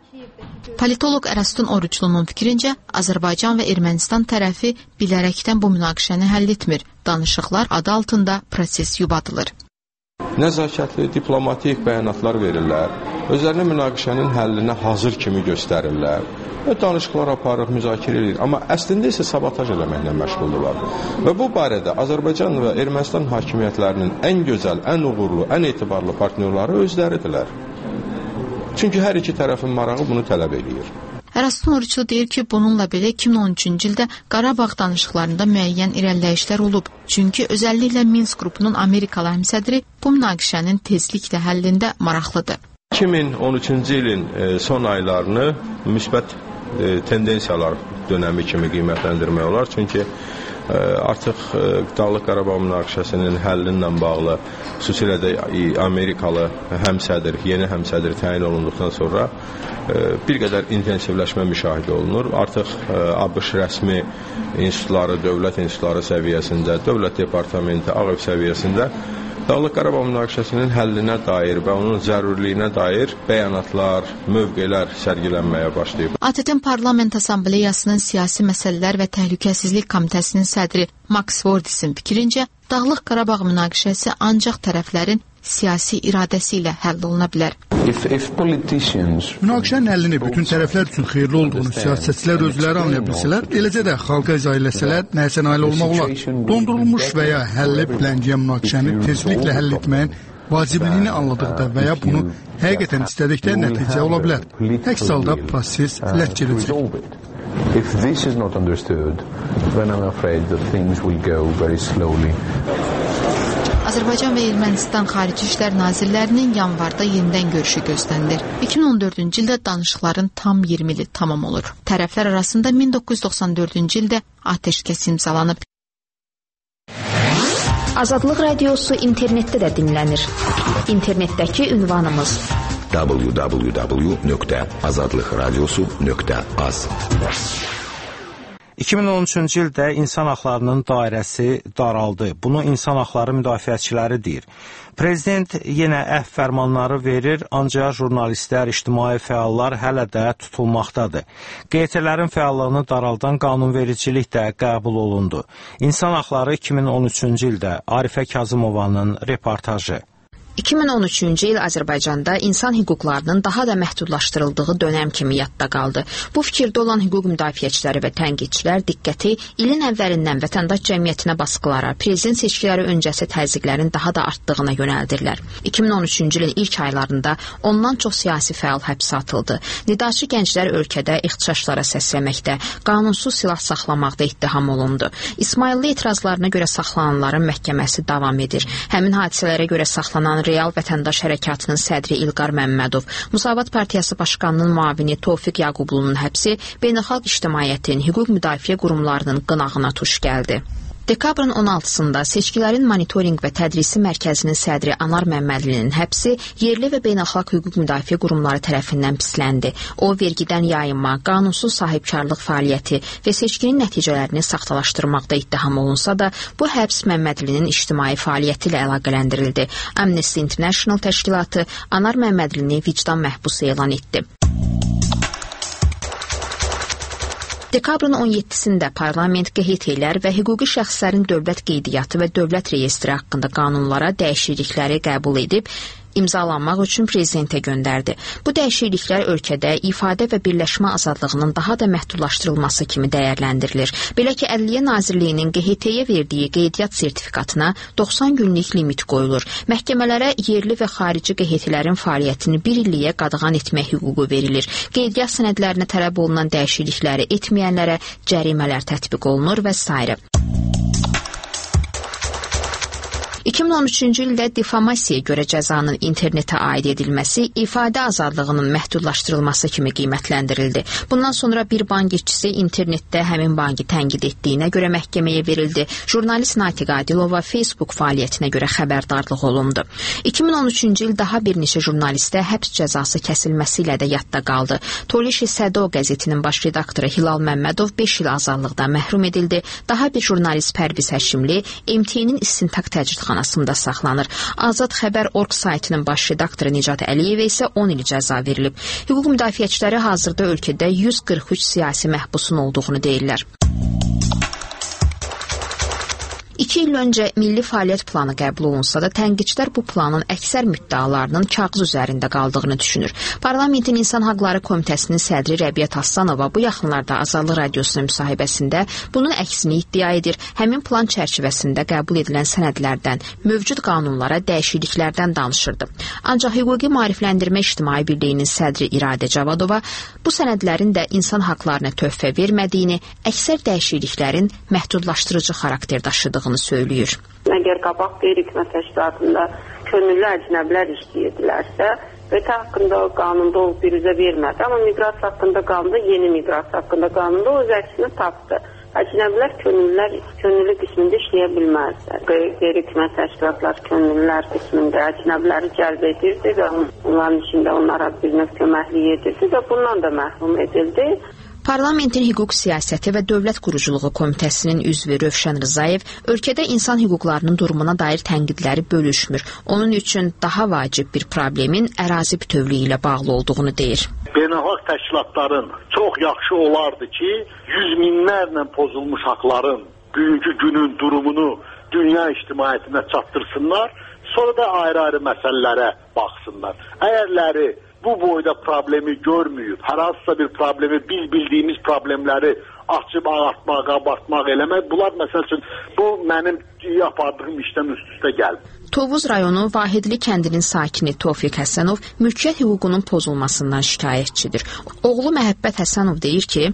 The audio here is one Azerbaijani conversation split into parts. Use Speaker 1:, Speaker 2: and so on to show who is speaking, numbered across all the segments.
Speaker 1: Politoloq Ərəstun Oruçlunun fikrincə, Azərbaycan və Ermənistan tərəfi bilərəkdən bu münaqişəni həll etmir. Danışıqlar adı altında proses yubadılır.
Speaker 2: Nəzakətli, diplomatik bəyanatlar verirlər. Özlərinə münaqişənin həllinə hazır kimi göstərirlər. Danışıqlar aparır, müzakirə edir. Amma əslində isə sabotaj eləməklə məşğuldurlar. Və bu barədə Azərbaycan və Ermənistan hakimiyyətlərinin ən gözəl, ən uğurlu, ən etibarlı partnyorları özləridirlər. Çünki hər iki tərəfin marağı bunu tələb edir.
Speaker 1: Ərəstun Oruçlu deyir ki, bununla belə 2013-cü ildə Qarabağ danışıqlarında müəyyən irəliləyişlər olub. Çünki özəlliklə Minsk qrupunun Amerikalı həmsədri bu münaqişənin tezliklə həllində maraqlıdır.
Speaker 2: 2013-cü ilin son aylarını müsbət tendensiyalar dönəmi kimi qiymətləndirmək olar. Çünki artıq Dağlıq Qarabağ münaqişəsinin həllinlə bağlı xüsusilə də Amerikalı həmsədr, yeni həmsədr təyin olunduqdan sonra bir qədər intensivləşmə müşahidə olunur. Artıq ABŞ rəsmi institutları, dövlət institutları səviyyəsində, dövlət departamenti, Ağ Ev səviyyəsində Dağlıq Qarabağ münaqişəsinin həllinə dair və onun zərurliyinə dair bəyanatlar, mövqelər sərgilənməyə başlayıb.
Speaker 1: ATƏT-in Parlament Assambleyasının Siyasi Məsələlər və Təhlükəsizlik Komitəsinin sədri Max Vordisin fikrincə, Dağlıq Qarabağ münaqişəsi ancaq tərəflərin siyasi iradəsi ilə həll oluna bilər.
Speaker 3: Münaqişənin həllini bütün tərəflər üçün xeyirli olduğunu siyasətçilər özləri anlaya bilsələr, eləcə də xalqa izah eləsələr, nəyəsə nail olmaq olar. Dondurulmuş və ya həlli biləngiyə münaqişəni tezliklə həll etməyin vacibliyini anladıqda və ya bunu həqiqətən istədikdə nəticə ola bilər. Əks halda proses ləkçələcək.
Speaker 4: If this is not understood, then I'm afraid that things will go very slowly.
Speaker 1: Azərbaycan və Ermənistan Xarici İşlər Nazirlərinin yanvarda yenidən görüşü gözlənilir. 2014-cü ildə danışıqların tam 20 ili tamam olur. Tərəflər arasında 1994-cü ildə atəşkəs imzalanıb.
Speaker 5: Azadlıq Radiosu internetdə də dinlənir. İnternetdəki ünvanımız
Speaker 6: www.azadlıqradiosu.az
Speaker 7: 2013-cü ildə insan haqlarının dairəsi daraldı. Bunu insan haqları müdafiəçiləri deyir. Prezident yenə əhv fərmanları verir, ancaq jurnalistlər, ictimai fəallar hələ də tutulmaqdadır. QT-lərin fəallığını daraldan qanunvericilik də qəbul olundu. İnsan haqları 2013-cü ildə Arifə Kazımovanın reportajı.
Speaker 5: 2013-cü il Azərbaycanda insan hüquqlarının daha da məhdudlaşdırıldığı dönəm kimi yadda qaldı. Bu fikirdə olan hüquq müdafiəçiləri və tənqidçilər diqqəti ilin əvvəlindən vətəndaş cəmiyyətinə baskılara, prezident seçkiləri öncəsi təzyiqlərin daha da artdığına yönəldirlər. 2013-cü ilin ilk aylarında ondan çox siyasi fəal həbsə atıldı. Nidaçı gənclər ölkədə ixtişaşlara səsləməkdə, qanunsuz silah saxlamaqda ittiham olundu. İsmayıllı etirazlarına görə saxlananların məhkəməsi davam edir. Həmin hadisələrə görə saxlanan Real Vətəndaş Hərəkatının sədri İlqar Məmmədov, Müsavat Partiyası Başqanının müavini Tofiq Yaqublunun həbsi beynəlxalq ictimaiyyətin, hüquq müdafiə qurumlarının qınağına tuş gəldi. Dekabrın 16-sında Seçkilərin Monitorinq və Tədrisi Mərkəzinin sədri Anar Məmmədlinin həbsi yerli və beynəlxalq hüquq müdafiə qurumları tərəfindən pisləndi. O, vergidən yayınma, qanunsuz sahibkarlıq fəaliyyəti və seçkinin nəticələrini saxtalaşdırmaqda ittiham olunsa da, bu həbs Məmmədlinin ictimai fəaliyyəti ilə əlaqələndirildi. Amnesty International təşkilatı Anar Məmmədlini vicdan məhbusu elan etdi. Dekabrın 17-sində parlament QHT-lər və hüquqi şəxslərin dövlət qeydiyyatı və dövlət reyestri haqqında qanunlara dəyişiklikləri qəbul edib, imzalanmaq üçün prezidentə göndərdi. Bu dəyişikliklər ölkədə ifadə və birləşmə azadlığının daha da məhdudlaşdırılması kimi dəyərləndirilir. Belə ki, Ədliyyə Nazirliyinin QHT-yə verdiyi qeydiyyat sertifikatına 90 günlük limit qoyulur. Məhkəmələrə yerli və xarici QHT-lərin fəaliyyətini bir illiyə qadağan etmək hüququ verilir. Qeydiyyat sənədlərinə tələb olunan dəyişiklikləri etməyənlərə cərimələr tətbiq olunur və s. 2013-cü ildə difamasiyaya görə cəzanın internetə aid edilməsi ifadə azadlığının məhdudlaşdırılması kimi qiymətləndirildi. Bundan sonra bir bank işçisi internetdə həmin bankı tənqid etdiyinə görə məhkəməyə verildi. Jurnalist Natiq Adilova Facebook fəaliyyətinə görə xəbərdarlıq olundu. 2013-cü il daha bir neçə jurnalistə həbs cəzası kəsilməsi ilə də yadda qaldı. Tolişi Sədo qəzetinin baş redaktoru Hilal Məmmədov 5 il azadlıqdan məhrum edildi. Daha bir jurnalist Pərviz Həşimli MT-nin istintaq təcridxanasında həbsxanasında saxlanır. Azad Xəbər.org saytının baş redaktoru Nicat Əliyevə isə 10 il cəza verilib. Hüquq müdafiəçiləri hazırda ölkədə 143 siyasi məhbusun olduğunu deyirlər. 2 il öncə milli fəaliyyət planı qəbul olunsa da tənqidçilər bu planın əksər müddəalarının kağız üzərində qaldığını düşünür. Parlamentin İnsan Haqları Komitəsinin sədri Rəbiət Aslanova bu yaxınlarda Azadlıq Radiosuna müsahibəsində bunun əksini iddia edir. Həmin plan çərçivəsində qəbul edilən sənədlərdən, mövcud qanunlara dəyişikliklərdən danışırdı. Ancaq Hüquqi Maarifləndirmə İctimai Birliyinin sədri İradə Cavadova bu sənədlərin də insan haqlarına töhfə vermədiyini, əksər dəyişikliklərin məhdudlaşdırıcı xarakter daşıdığını söylüyor.
Speaker 6: Əgər qabaq qeyri-hökumət təşkilatında könüllü əcnəbilər işləyirdilərsə, ötə haqqında qanunda o biruzə vermədi. Amma miqrasiya haqqında qanunda, yeni miqrasiya haqqında qanunda o öz əksini tapdı. Əcnəbilər könüllü qismində işləyə bilməzlər. Qeyri-hökumət təşkilatlar könüllülər qismində əcnəbiləri cəlb edirdi və onların içində onlara bir növ köməklik edirdi və bundan da məhrum edildi.
Speaker 5: Parlamentin Hüquq Siyasəti və Dövlət Quruculuğu Komitəsinin üzvü Rövşən Rzayev ölkədə insan hüquqlarının durumuna dair tənqidləri bölüşmür. Onun üçün daha vacib bir problemin ərazi bütövlüyü ilə bağlı olduğunu deyir.
Speaker 8: Beynəlxalq təşkilatların çox yaxşı olardı ki, yüz minlərlə pozulmuş haqların bugünkü günün durumunu dünya ictimaiyyətinə çatdırsınlar, sonra da ayrı-ayrı məsələlərə baxsınlar. Əgərləri bu boyda problemi görməyib, hər hansısa bir problemi, biz bildiyimiz problemləri açıb ağartmaq, qabartmaq eləmək, bunlar məsəl üçün bu mənim yapardığım işdən üst-üstə gəlib.
Speaker 5: Tovuz rayonu Vahidli kəndinin sakini Tofiq Həsənov mülkiyyət hüququnun pozulmasından şikayətçidir. Oğlu Məhəbbət Həsənov deyir ki,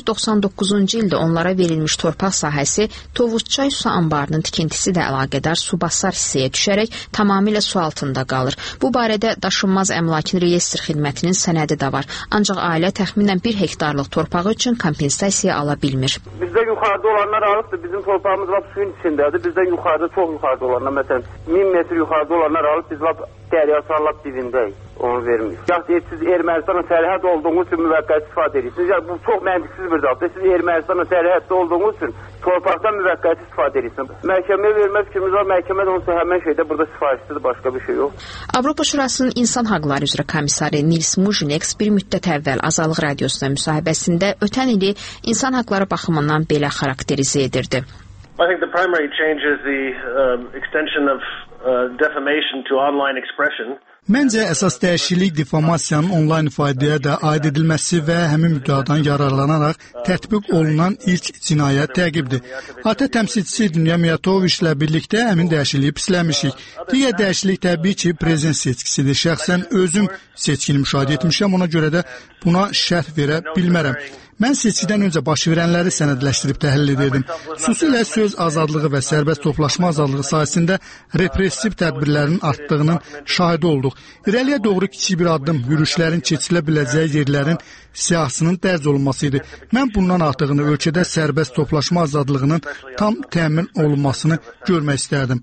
Speaker 5: 1999-cu ildə onlara verilmiş torpaq sahəsi Tovuzçay su anbarının tikintisi ilə əlaqədar subassar hissəyə düşərək tamamilə su altında qalır. Bu barədə Daşınmaz Əmlakın Reyestr Xidmətinin sənədi də var. Ancaq ailə təxminən 1 hektarlıq torpağı üçün kompensasiya ala bilmir.
Speaker 9: Bizdə yuxarıda olanlar alıbdır, bizim torpağımız lap suyun içindədir. Bizdə yuxarıda, çox yuxarıda olanlar, məsələn 1000 metr yuxarıda olanlar alıb biz lap dəryasal lap dibindəyik, onu vermiyor. Siz Ermənistanın sərhəd olduğunuz üçün müvəqqəti istifadə edirsiniz. Yəni, bu çox məntiqsiz bir daldır. Siz Ermənistanın sərhəddə olduğunuz üçün torpaqdan müvəqqəti istifadə edirsiniz. Məhkəməyə vermək fikrimiz var, məhkəmə də onsa həmən şeydə burada sifarişlidir, başqa bir şey yox.
Speaker 5: Avropa Şurasının İnsan Haqları üzrə komissarı Nils Mujineks bir müddət əvvəl Azadlıq Radiosuna müsahibəsində ötən ili insan haqları baxımından belə xarakterizə edirdi.
Speaker 10: I think the primary change is the extension of defamation to online expression.
Speaker 3: Məncə əsas dəyişiklik difamasiyanın onlayn ifadəyə də aid edilməsi və həmin müddəadan yararlanaraq tətbiq olunan ilk cinayət təqibdir. ATƏ təmsilçisi Dünya Miyatoviçlə birlikdə həmin dəyişikliyi pisləmişik. Digər dəyişiklik təbii ki, prezident seçkisidir. Şəxsən özüm seçkini müşahidə etmişəm, ona görə də buna şərh verə bilmərəm. Mən seçkidən öncə baş verənləri sənədləşdirib təhlil edirdim. Xüsusilə söz azadlığı və sərbəst toplaşma azadlığı sahəsində repressiv tədbirlərin artdığının şahidi olduq. İrəliyə doğru kiçik bir addım yürüşlərin keçilə biləcəyi yerlərin siyahısının dərc olunması idi. Mən bundan artığını ölkədə sərbəst toplaşma azadlığının tam təmin olunmasını görmək istərdim.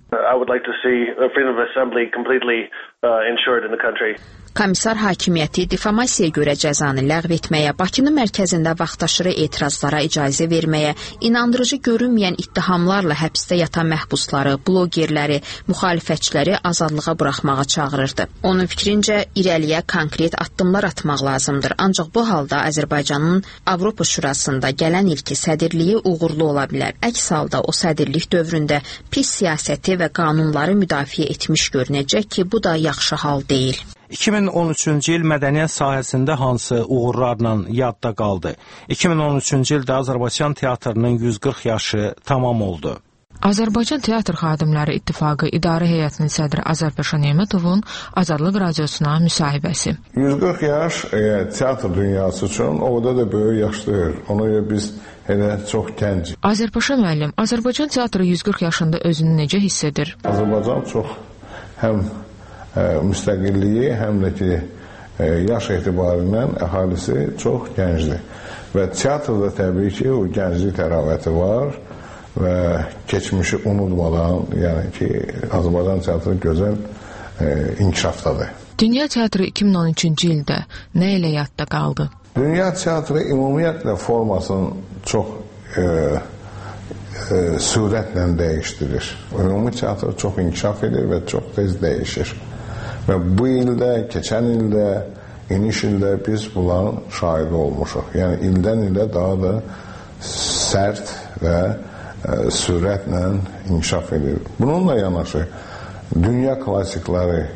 Speaker 5: Komissar hakimiyyəti difamasiyaya görə cəzanı ləğv etməyə, Bakının mərkəzində vaxtaşırı etirazlara icazə verməyə, inandırıcı görünməyən ittihamlarla həbsdə yatan məhbusları, blogerləri, müxalifətçiləri azadlığa buraxmağa çağırırdı. Onun fikrincə, irəliyə konkret addımlar atmaq lazımdır. Ancaq bu halda Azərbaycanın Avropa Şurasında gələn ilki sədrliyi uğurlu ola bilər. Əks halda o sədrlik dövründə pis siyasəti və qanunları müdafiə etmiş görünəcək ki, bu da yaxşı hal deyil.
Speaker 7: 2013-cü il mədəniyyət sahəsində hansı uğurlarla yadda qaldı? 2013-cü ildə Azərbaycan teatrının 140 yaşı tamam oldu.
Speaker 11: Azərbaycan Teatr Xadimləri İttifaqı İdarə Heyətinin sədri Azərpaşa Nemətovun Azadlıq Radiosuna müsahibəsi.
Speaker 12: 140 yaş teatr dünyası üçün o da da böyük yaşdır. Ona görə biz elə çox gənc.
Speaker 11: Azərpaşa müəllim, Azərbaycan teatrı 140 yaşında özünü necə hiss edir?
Speaker 12: Azərbaycan çox həm müstəqilliyi, həm də ki, yaş etibarindən əhalisi çox gəncdir. Və teatrda təbii ki, o gənclik təravəti var və keçmişi unutmadan, yəni ki, Azərbaycan teatrı gözəl inkişafdadır.
Speaker 11: Dünya teatrı 2013-cü ildə nə ilə yadda qaldı?
Speaker 12: Dünya teatrı ümumiyyətlə formasının çox sürətlə dəyişdirir. Ümumi teatr çox inkişaf edir və çox tez dəyişir. Və bu ildə, keçən ildə, iniş ildə biz bunların şahidi olmuşuq. Yəni ildən ilə daha da sərt və sürətlə inkişaf edir. Bununla yanaşı dünya klassikləri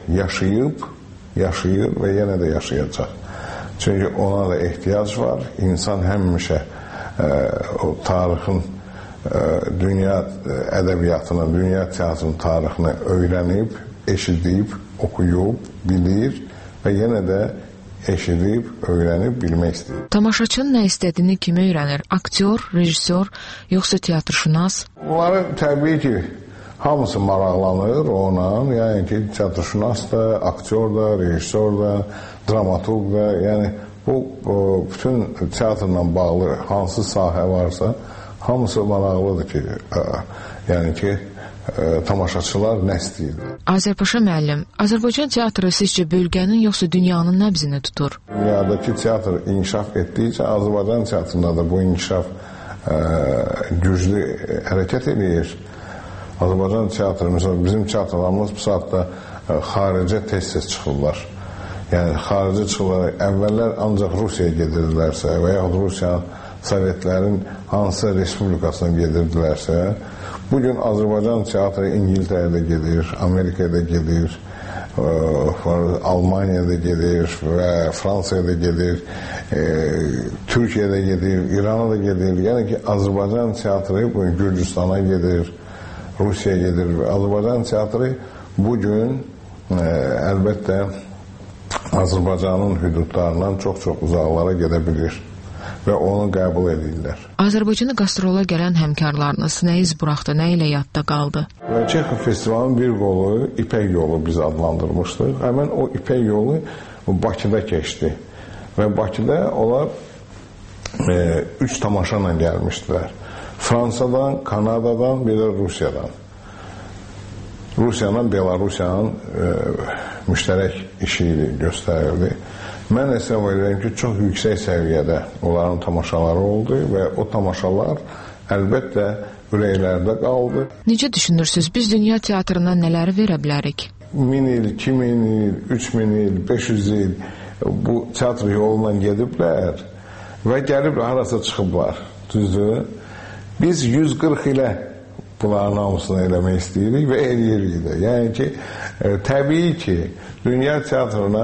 Speaker 12: yaşayır və yenə də yaşayacaq. Çünki ona da ehtiyac var. İnsan həmişə o tarixin, dünya ədəbiyyatının, dünya teatrının tarixini öyrənib, eşidib, oxuyub, bilir və yenə də eşidib, öyrənib, bilmək istəyir.
Speaker 11: Tamaşaçının nə istədiyini kim öyrənir? Aktyor, rejissor, yoxsa teatrşünas?
Speaker 12: Bunları təbii ki, hamısı maraqlanır ona, yəni ki, teatrşünas da, aktyor da, rejissor da, dramaturq da, yəni bu bütün teatrla bağlı hansı sahə varsa, hamısı maraqlıdır ki, yəni ki, tamaşaçılar nə istəyirlər.
Speaker 11: Azərpaşa müəllim, Azərbaycan teatrı sizcə bölgənin yoxsa dünyanın nəbzini tutur?
Speaker 12: Dünyadakı teatr inkişaf etdikcə Azərbaycan teatrında da bu inkişaf güclü hərəkət edir. Azərbaycan teatrı, məsələn, bizim teatrlarımız bu saatda xaricə tez-tez çıxırlar. Yəni, xaricə çıxırlar, əvvəllər ancaq Rusiyaya gedirdilərsə və yaxud Rusiyanın, Sovetlərin hansısa respublikasına gedirdilərsə, bugün Azərbaycan teatrı İngiltərədə gedir, Amerikada gedir, Almaniyada gedir və Fransiyada gedir, Türkiyədə gedir, İrana da gedir. Yəni ki, Azərbaycan teatrı bugün Gürcüstana gedir, Rusiyaya gedir və Azərbaycan teatrı bugün əlbəttə Azərbaycanın hüdudlarından çox-çox uzaqlara gedə bilir və onu qəbul edirlər.
Speaker 11: Azərbaycana qastrol'a gələn həmkarlarınız nə iz buraxdı, nə ilə yadda qaldı?
Speaker 12: Çexov festivalının bir qolu İpək yolu biz adlandırmışdıq. Həmin o İpək yolu Bakıda keçdi və Bakıda onlar 3 tamaşayla gəlmişdilər. Fransadan, Kanadadan, bir də Rusiyadan. Rusiyanın, Belarusiyanın müştərək işi göstərirdi. Mən hesab edirəm ki, çox yüksək səviyyədə onların tamaşaları oldu və o tamaşalar əlbəttə ürəklərdə qaldı.
Speaker 11: Necə düşünürsünüz, biz dünya teatrına nələri verə bilərik?
Speaker 12: 1000 il, 2000 il, 3000 il, 500 il bu teatr yolundan gediblər və gəlib harasa çıxıblar, düzdür? Biz 140 ilə bunların hamısını eləmək istəyirik və eləyirik də. Yəni ki, təbii ki, dünya teatrına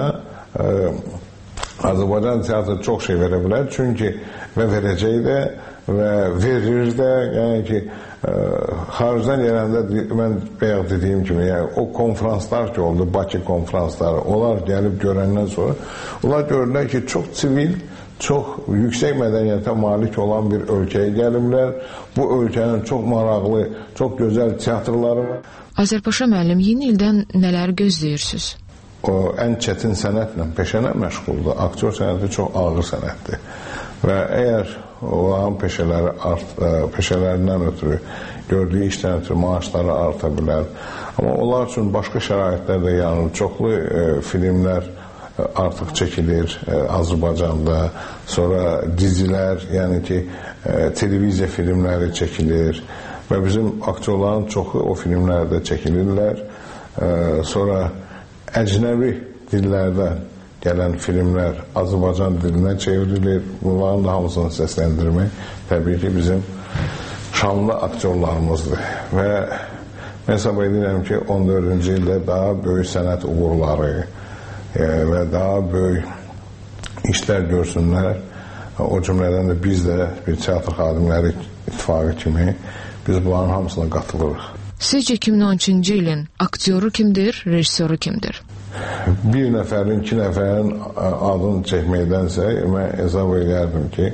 Speaker 12: Azərbaycan teatrı çox şey verə bilər, çünki və verəcək də və verir də, yəni ki, xaricdən gələndə mən bayaq dediyim kimi, yəni, o konferanslar ki oldu, Bakı konferansları, onlar gəlib görəndən sonra, onlar gördülər ki, çox sivil, çox yüksək mədəniyyətə malik olan bir ölkəyə gəliblər. Bu ölkənin çox maraqlı, çox gözəl teatrları var.
Speaker 11: Azərpaşa müəllim, yeni ildən nələri gözləyirsiniz?
Speaker 12: O ən çətin sənətlə, peşənə məşğuldur. Aktyor sənəti çox ağır sənətdir. Və əgər olan peşələrindən ötürü gördüyü işdən ötürü maaşları arta bilər. Amma onlar üçün başqa şəraitlər də yanır. Çoxlu filmlər artıq çəkilir Azərbaycanda. Sonra dizilər, yəni ki, televiziya filmləri çəkilir. Və bizim aktyorların çoxu o filmlərdə çəkilirlər. Sonra əcnəbi dillərdən gələn filmlər Azərbaycan dilinə çevrilir. Bunların da hamısını səsləndirmək təbii ki, bizim şanlı aktyorlarımızdır. Və hesab edirəm ki, 14-cü ildə daha böyük sənət uğurları və daha böyük işlər görsünlər. O cümlədən də biz də bir teatr xadimləri ittifaqı kimi biz bunların hamısına qatılırıq.
Speaker 11: Sizcə 2013-cü ilin aktyoru kimdir, rejissoru kimdir?
Speaker 12: Bir nəfərin, 2 nəfərin adını çəkməkdənsə mən hesab edərdim ki,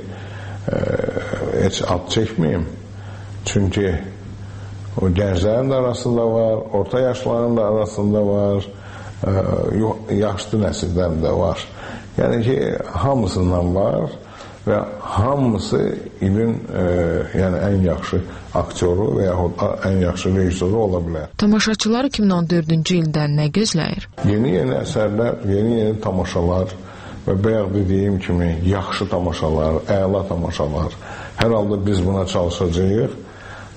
Speaker 12: heç ad çəkməyim. Çünki o gənclərin də arasında var, orta yaşlıların da arasında var, yaşlı nəsildən də var. Yəni ki, hamısından var və hamısı ilin yəni ən yaxşı aktyoru və yaxud ən yaxşı rejissoru ola bilər.
Speaker 11: Tamaşaçılar 2014-cü ildən nə gözləyir?
Speaker 12: Yeni əsərlər, yeni tamaşalar və bayaq dediyim kimi yaxşı tamaşalar, əla tamaşalar. Hər halda biz buna çalışacağıq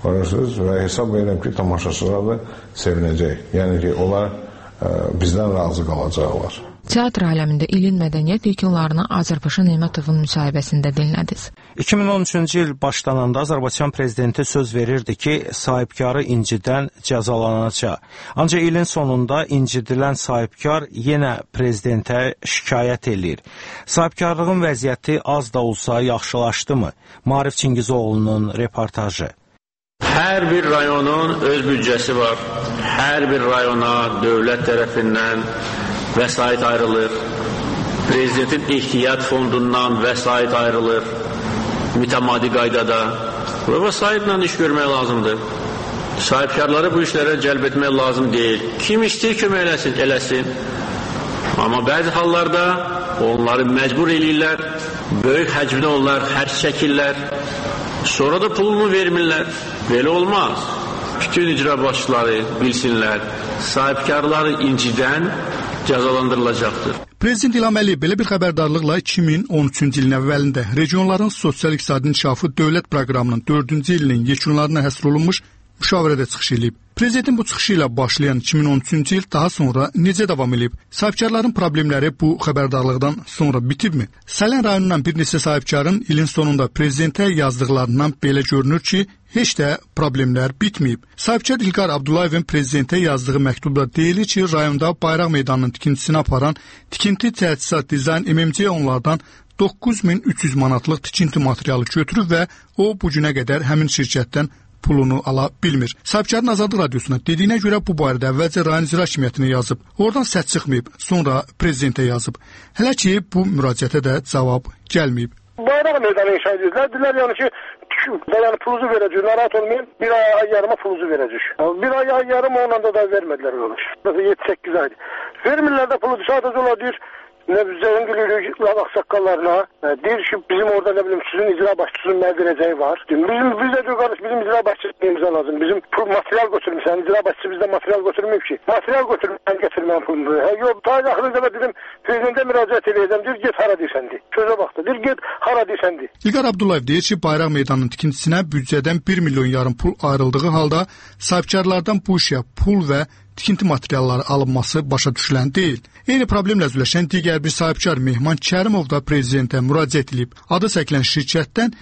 Speaker 12: Görürsünüz və hesab edirəm ki, tamaşaçılar da sevinəcək. Yəni ki, onlar bizdən razı qalacaqlar.
Speaker 11: Teatr aləmində ilin mədəniyyət yekunlarını Azərbaycan Nemətovun müsahibəsində dinlədiniz.
Speaker 7: 2013-cü il başlananda Azərbaycan prezidenti söz verirdi ki, sahibkarı incidən cəzalanacaq. Ancaq ilin sonunda incidilən sahibkar yenə prezidentə şikayət eləyir. Sahibkarlığın vəziyyəti az da olsa yaxşılaşdımı? Maarif Çingizoğlu'nun reportajı.
Speaker 13: Hər bir rayonun öz büdcəsi var. Hər bir rayona dövlət tərəfindən vəsait ayrılır. Prezidentin ehtiyat fondundan vəsait ayrılır. Mütəmadi qaydada. Və vəsaitlə iş görmək lazımdır. Sahibkarları bu işlərə cəlb etmək lazım deyil. Kim istəyir kömək eləsin. Amma bəzi hallarda onları məcbur eləyirlər. Böyük həcmdə onlar xərc çəkirlər. Sonra da pulunu vermirlər. Belə olmaz. Bütün icra başçıları bilsinlər. Sahibkarları incidən cəzalandırılacaqdır.
Speaker 3: Prezident İlham Əliyev belə bir xəbərdarlıqla 2013-cü ilin əvvəlində regionların sosial-iqtisadi inkişafı dövlət proqramının 4-cü ilinin yekunlarına həsr olunmuş müşavirədə çıxış edib. Prezidentin bu çıxışı ilə başlayan 2013-cü il daha sonra necə davam edib? Sahibkarların problemləri bu xəbərdarlıqdan sonra bitibmi? Salyan rayonundan bir neçə sahibkarın ilin sonunda prezidentə yazdıqlarından belə görünür ki, heç də problemlər bitməyib. Sahibkar İlqar Abdullayevin prezidentə yazdığı məktubda deyilir ki, rayonda bayraq meydanının tikintisini aparan Tikinti Təsisat Dizayn MMC onlardan 9300 manatlıq tikinti materialı götürüb və o bu günə qədər həmin şirkətdən pulunu ala bilmir. Sahibkarın Azadlıq Radiosuna dediyinə görə bu barədə əvvəlcə rayon icra hakimiyyətinə yazıb. Oradan səs çıxmayıb, sonra prezidentə yazıb. Hələ ki, bu müraciətə də cavab gəlməyib.
Speaker 14: Bayraq meydanı inşa edirlər. Dedilər yəni ki, yəni pulunuzu verəcək, narahat olmayın, bir ay yarıma pulunuzu verəcək. Bir ay yarım ondan da vermədilər olmuş. 7-8 aydır. Vermirlər də pulu, sadəcə olar deyir, nə bizərin gülürük ağsaqqallarına, deyir ki, bizim orada nə bilim sizin icra başçısının nə verəcəyi var. Biz də diyor qardaş, bizim icra başçısının imza lazım. Bizim pul material götürmüşsən, icra başçısı bizdən material götürməyib ki. Material götürmüşsən, getirməyən pulunu. Yox, daha yaxınızda da dedim, prezidentə müraciət edəcəm, deyir, get hara deyirsən deyir. Sözə baxdı, deyir, get hara deyirsən deyir.
Speaker 3: İlqar Abdullayev deyir ki, bayraq meydanının tikintisinə büdcədən 1 milyon yarım pul ayrıldığı halda sahibkarlardan bu işə pul və tikinti materialları alınması başa düşülən deyil. Eyni problemlə üzləşən digər bir sahibkar Mehman Kərimov da prezidentə müraciət edib. Adı çəkilən şirkətdən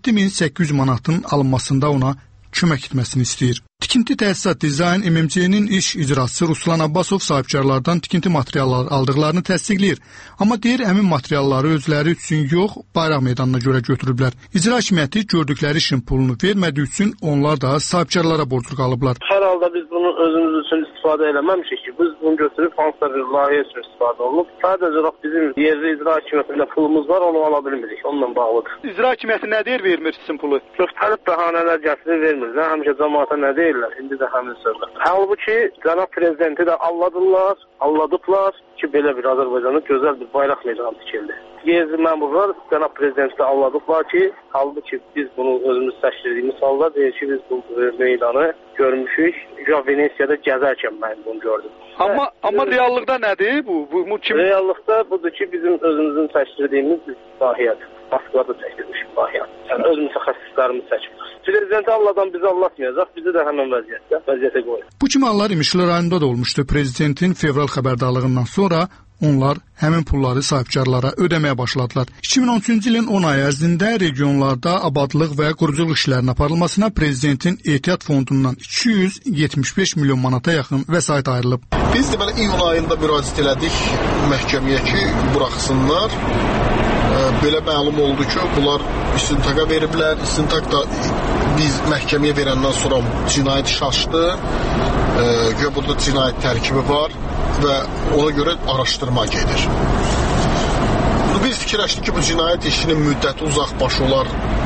Speaker 3: 7800 manatın alınmasında ona kömək etməsini istəyir. Tikinti Təsisat Dizayn MMC-nin iş icraçısı Ruslan Abbasov sahibkarlardan tikinti materialları aldıqlarını təsdiqləyir. Amma deyir, həmin materialları özləri üçün yox, bayraq meydanına görə götürüblər. İcra hakimiyyəti gördükləri işin pulunu vermədiyi üçün onlar da sahibkarlara borclu qalıblar.
Speaker 10: Hər halda biz bunu özümüz üçün istifadə eləməmişik ki, biz bunu götürüb hansısa bir layihə üçün istifadə olunub. Sadəcə bizim yerli icra hakimiyyətində pulumuz var, onu ala bilmirik, onunla bağlıdır.
Speaker 14: İcra hakimiyyəti nə deyir, vermir sizin pulu?
Speaker 10: Müxtəlif bəhanələr gətirir, vermir. Həmişə cəmaata nə deyirlər? İndi də həmin sözlər. Halbuki cənab prezidenti də alladıblar ki, belə bir Azərbaycanın gözəl bir bayraq meydanı tikildi. Gezi məmurlar cənab prezidenti də alladıblar ki, halbuki biz bunu özümüz təşkil halda deyir ki, biz bu meydanı görmüşük. Venesiyada gəzərkən mən bunu gördüm.
Speaker 14: Amma reallıqda nədir bu?
Speaker 10: Reallıqda budur ki, bizim özümüzün təşkil etdiyimiz bir layihədir. Moskvada çəkilmiş layihə. Yəni öz mütəxəssislərimiz çəkir. Prezidenti Allahdan bizi anlatmayacaq, bizi də həmin vəziyyətə qoyur.
Speaker 3: Bu kimi hallar İmişli rayonunda da olmuşdu. Prezidentin fevral xəbərdarlığından sonra onlar həmin pulları sahibkarlara ödəməyə başladılar. 2013-cü ilin 10 ay ərzində regionlarda abadlıq və quruculuq işlərinin aparılmasına prezidentin ehtiyat fondundan 275 milyon manata yaxın vəsait ayrılıb.
Speaker 15: Biz deməli iyun ayında müraciət elədik məhkəməyə ki, buraxsınlar. Belə məlum oldu ki, bunlar istintaqa veriblər. İstintaq da biz məhkəməyə verəndən sonra cinayət iş açdı. Burada cinayət tərkibi var və ona görə araşdırma gedir. Biz fikirləşdik ki, bu cinayət işinin müddəti uzaq baş olar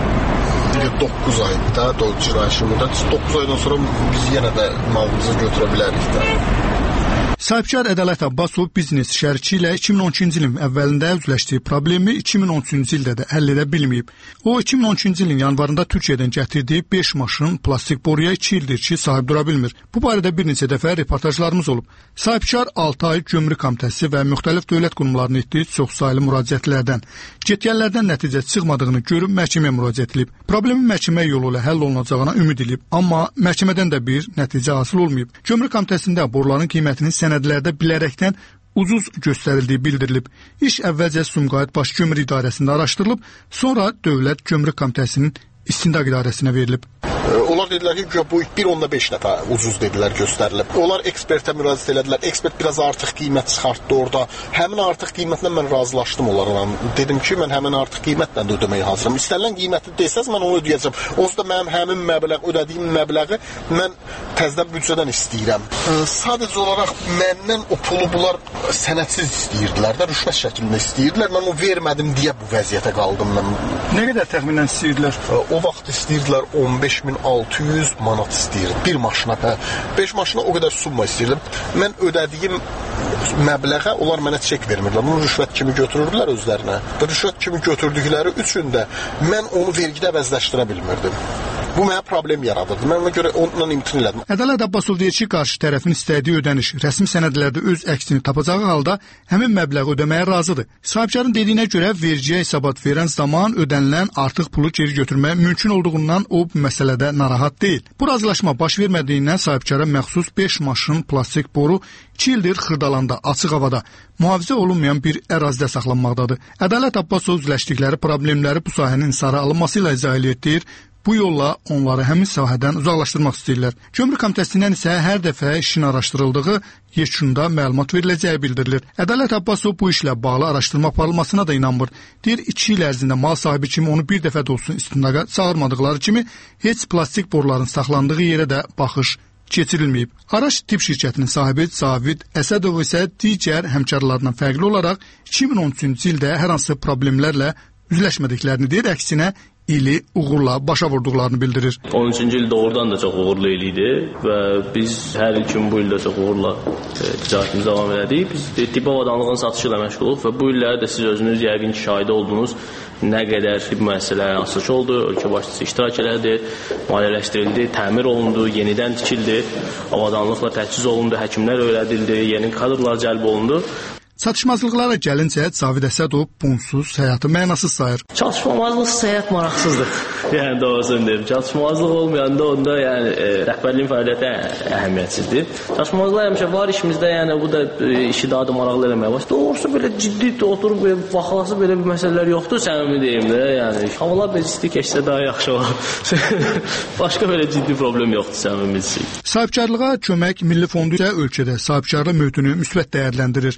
Speaker 15: 9 ayda, cinayət işinin müddəti 9 aydan sonra biz yenə də malımızı götürə bilərik də.
Speaker 3: Sahibkar Ədalət Abbasov biznes şəriki ilə 2012-ci ilin əvvəlində üzləşdiyi problemi 2013-cü ildə də həll edə bilməyib. O, 2013-cü ilin yanvarında Türkiyədən gətirdiyi 5 maşın plastik boruya 2 ildir ki, sahib dura bilmir. Bu barədə bir neçə dəfə reportajlarımız olub. Sahibkar 6 ay Gömrük Komitəsi və müxtəlif dövlət qurumlarının etdiyi çoxsaylı müraciətlərdən, getgənlərdən nəticə çıxmadığını görüb məhkəməyə müraciət edib. Problemin məhkəmə yolu ilə həll olunacağına ümid edib, amma məhkəmədən də bir nəticə hasil olmayıb. Gömrük Komitəsində boruların qiymətinin sənədlərdə bilərəkdən ucuz göstərildiyi bildirilib. İş əvvəlcə Sumqayıt Baş Gömrük İdarəsində araşdırılıb, sonra Dövlət Gömrük Komitəsinin İstintaq İdarəsinə verilib.
Speaker 15: Onlar dedilər ki, bu 1.5 dəfə ucuz dedilər göstərilib. Onlar ekspertə müraciət elədilər. Ekspert biraz artıq qiymət çıxartdı orada. Həmin artıq qiymətlə mən razılaşdım onlarla. Dedim ki, mən həmin artıq qiymətlə də ödəməyə hazıram. İstənilən qiyməti desəz mən onu ödəyəcəm. Onsuz da mənim həmin məbləğ, ödədiyim məbləği mən təzədən büdcədən istəyirəm. Sadəcə olaraq məndən o pulu bunlar sənədsiz istəyirdilər də, rüşvət şəklində istəyirdilər. Mən o vermədim deyə bu vəziyyətə qaldım mən.
Speaker 3: Nə qədər təxminən istəyirdilər?
Speaker 15: O vaxt istəyirdilər 15.600 manat istəyirdim. Bir maşına, 5 maşına o qədər summa istəyirdim. Mən ödədiyim məbləğə onlar mənə çek vermirdilər. Bunu rüşvət kimi götürürdülər özlərinə. Və rüşvət kimi götürdükləri üçün də mən onu vergidə əvəzləşdirə bilmirdim. Bu mənə problem yaradırdı. Mən ona görə ondan imtina elədim.
Speaker 3: Ədalət Abbasov deyir ki, qarşı tərəfin istədiyi ödəniş rəsmi sənədlərdə öz əksini tapacağı halda həmin məbləği ödəməyə razıdır. Sahibkarın dediyinə görə vergiyə hesabat verən zaman ödənilən artıq pulu geri götürmək mümkün olduğundan o bu məsələdə narahat deyil. Bu razılaşma baş vermədiyindən sahibkara məxsus 5 maşın plastik boru 2 ildir Xırdalanda, açıq havada, mühafizə olunmayan bir ərazidə saxlanmaqdadır. Ədalət Abbasov üzləşdikləri problemləri bu sahənin sarı alınması ilə izah edir. Bu yolla onları həmin sahədən uzaqlaşdırmaq istəyirlər. Gömrük Komitəsindən isə hər dəfə işin araşdırıldığı, yekunda məlumat veriləcəyi bildirilir. Ədalət Abbasov bu işlə bağlı araşdırma aparılmasına da inanmır. Deyir, 2 il ərzində mal sahibi kimi onu bir dəfə də olsun istintaqa çağırmadıqları kimi heç plastik boruların saxlandığı yerə də baxış keçirilməyib. Araç tip şirkətinin sahibi Cavid Əsədov isə digər həmkarlarından fərqli olaraq 2013-cü ildə hər hansı problemlərlə üzləşmədiklərini deyir, əksinə ili uğurla başa vurduqlarını bildirir.
Speaker 16: 13-cü il doğrudan da çox uğurlu il idi və biz hər il kimi bu ildə çox uğurla ticarətimizi davam elədik. Biz tibb avadanlığının satışı ilə məşğuluq və bu illərdə də siz özünüz yəqin ki, şahidi oldunuz nə qədər tibb müəssisələrinin açılış oldu, ölkə başçısı iştirak elədi, maliyyələşdirildi, təmir olundu, yenidən tikildi, avadanlıqla təchiz olundu, həkimlər öyrədildi, yeni kadrlar cəlb olundu.
Speaker 3: Çatışmazlıqlara gəlincə Cavid Əsədov bunsuz həyatı mənasız sayır.
Speaker 16: Çatışmamazlıqsız həyat maraqsızdır. Yəni doğrusunu deyim. Çatışmazlıq olmayanda onda yəni rəhbərliyin fəaliyyəti əhəmiyyətsizdir. Çatışmazlıqlar həmişə var işimizdə, yəni bu da işi daha da maraqlı eləməyə başlayır. Doğrusu belə ciddi oturub belə baxılası belə bir məsələlər yoxdur, səmimi deyim də. Yəni havalar belə isti keçsə daha yaxşı olar. Başqa belə ciddi problem yoxdur səmimisi.
Speaker 3: Sahibkarlığa kömək Milli Fondu isə ölkədə sahibkarlıq mühitini müsbət dəyərləndirir.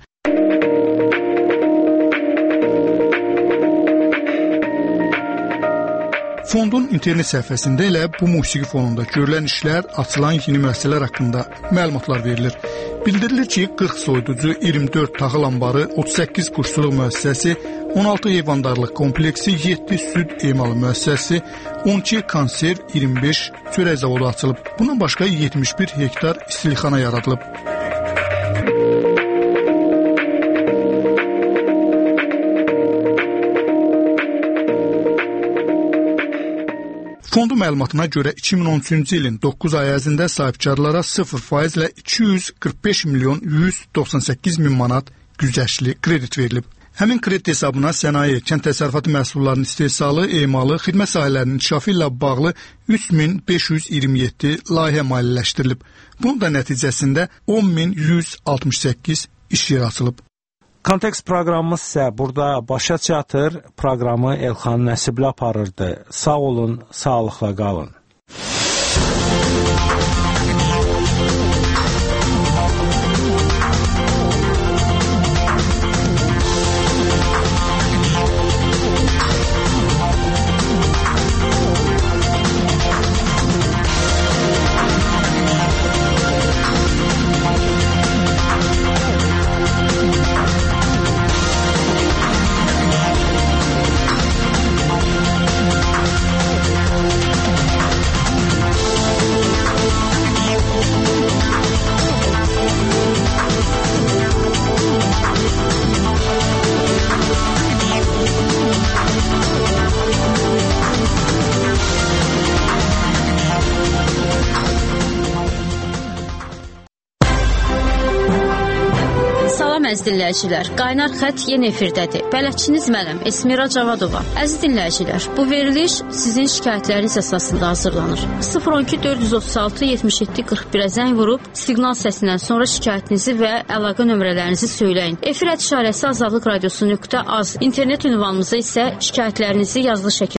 Speaker 3: Fondun internet səhifəsində elə bu musiqi fonunda görülən işlər, açılan yeni müəssisələr haqqında məlumatlar verilir. Bildirilir ki, 40 soyuducu, 24 taxıl anbarı, 38 quşçuluq müəssisəsi, 16 heyvandarlıq kompleksi, 7 süd emalı müəssisəsi, 12 konserv, 25 çörək zavodu açılıb. Bundan başqa 71 hektar istilixana yaradılıb. Fondu məlumatına görə 2013-cü ilin 9 ay ərzində sahibkarlara 0% ilə 245 milyon 198 min manat güzəştli kredit verilib. Həmin kredit hesabına sənaye, kənd təsərrüfatı məhsullarının istehsalı, emalı, xidmət sahələrinin inkişafı ilə bağlı 3527 layihə maliyyələşdirilib. Bunun da nəticəsində 10168 iş yeri açılıb.
Speaker 7: Kontekst proqramımız isə burada başa çatır. Proqramı Elxan Nəsibli aparırdı. Sağ olun, sağlıqla qalın.
Speaker 17: dinləyicilər, Qaynar Xətt yenə efirdədir. Bələdçiniz mənəm, Esmira Cavadova. Əziz dinləyicilər, bu veriliş sizin şikayətləriniz əsasında hazırlanır. 012 436 77 41-ə zəng vurub, siqnal səsindən sonra şikayətinizi və əlaqə nömrələrinizi söyləyin. Efir @azadlıqradiosu.az, internet ünvanımıza isə şikayətlərinizi yazılı şəkildə